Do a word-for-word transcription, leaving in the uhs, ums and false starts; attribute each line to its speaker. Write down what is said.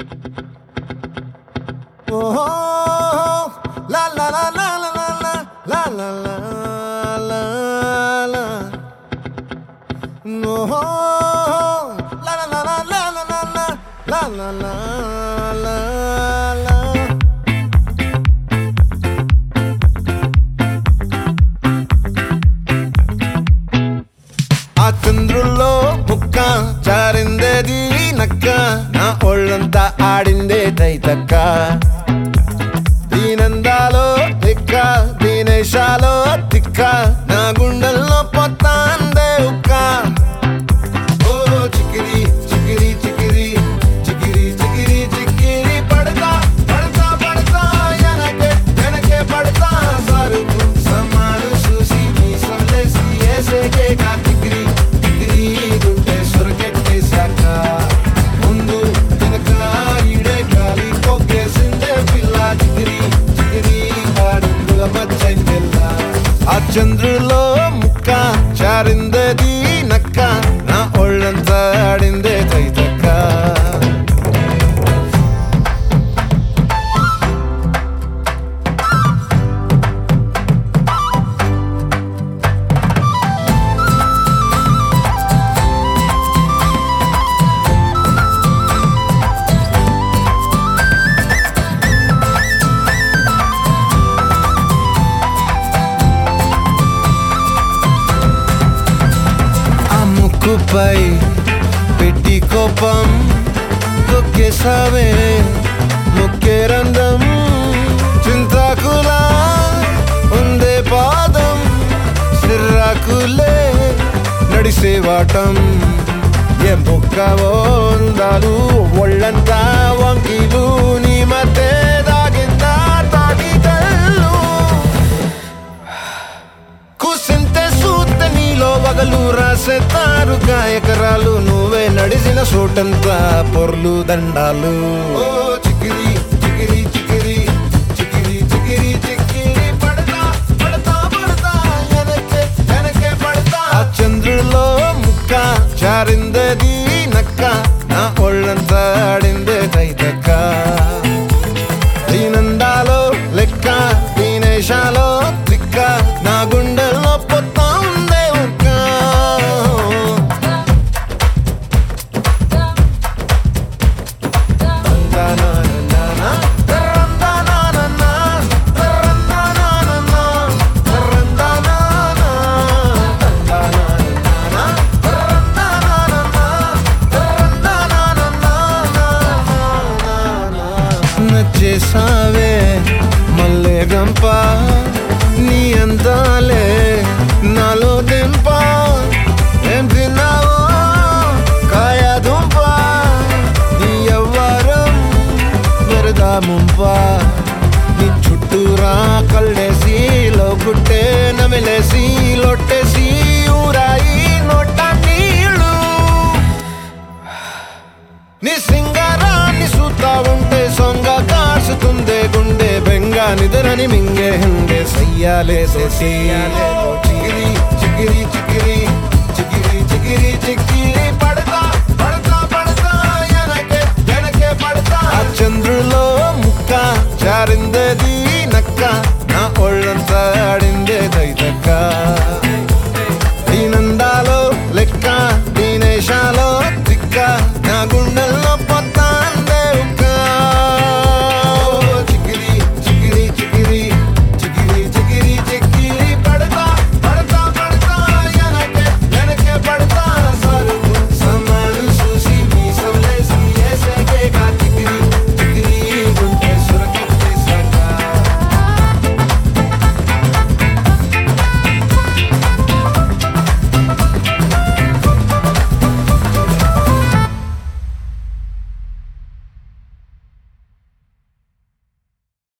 Speaker 1: Oh, la la la la la la la la la la la la. No, la la la la la la la la la la la la. ఆ చంద్రుల్లో ముక్క చారిందేది నక్క నా ఒళ్ళంతా ఆడిందే తైతక్క దీనందాలో తిక్క దీనేశాలో తిక్క నా గుండెల్లో పొత్తాందే ఉక్క ఓ చికిరి చికిరి చికిరి చికిరి చికిరి చికిరి పడతా పడతా పడతా ఎనకే ఎనకే పడతా సరుకు సమాను చూసి మీ సొల్లేసి ఏసేకే కా చికిరి చికిరి గుండె సొరకెట్టేశాక ముందు వెనక ఈడే గాలి కొక్కేసిందే పిల్ల చికిరి చికిరి ఆడుగుల మచ్చందెల్ల ఆ చంద్రులో ముక్క చారిందేది నక్క నా ఒళ్ళంతా ఆడిందే తైతక్క ముక్కుపై పెట్టి కోపం తొక్కేసావే ముక్కే రంధ్రం చింతాకులా ఉందే పాదం సిర్రాకులే నడిసే వాటం ఏం బొక్కవో అందాలు ఒళ్ళంతా వంకీలు నీ మధ్య దాగిందా తాగి కళ్ళు కూసింతే సూత్తే నీలో వగలు రాసేతారు గాయకరాలు నువ్వే నడిసిన చోటంతా పొర్లు దండాలు ఓ చికిరి చికిరి చికిరి చికిరి చికిరి చికిరి పడతా పడతా పడతా ఎనకే ఎనకే పడతా ఆ చంద్రులో ముక్క చారిందేది నక్క నా ఒళ్ళంతా ఆడిందే తైతక్క దీనందాలో లెక్క దీనేశాలో తిక్క నా గుండెల్లో పొత్తా ఉందే ఉక్క నచ్చేసావే మల్లె గంప నీ అందాలే నాలో దింప ఏం తిన్నావో కాయ దుంప నీ ఎవ్వరం వరదా ముంప నీ చుట్టూరా కళ్ళేసి లోగుట్టే నమిలేసి లొట్టేసి ఊరాయి నోట నీళ్ళు నీ సింగారాన్ని చూస్తా ఉంటే సొంగ కాసుతుందే గుండె బెంగ నిద్రని మింగే హంగే సయ్యాలే సే చికిరి చికిరి చికిరి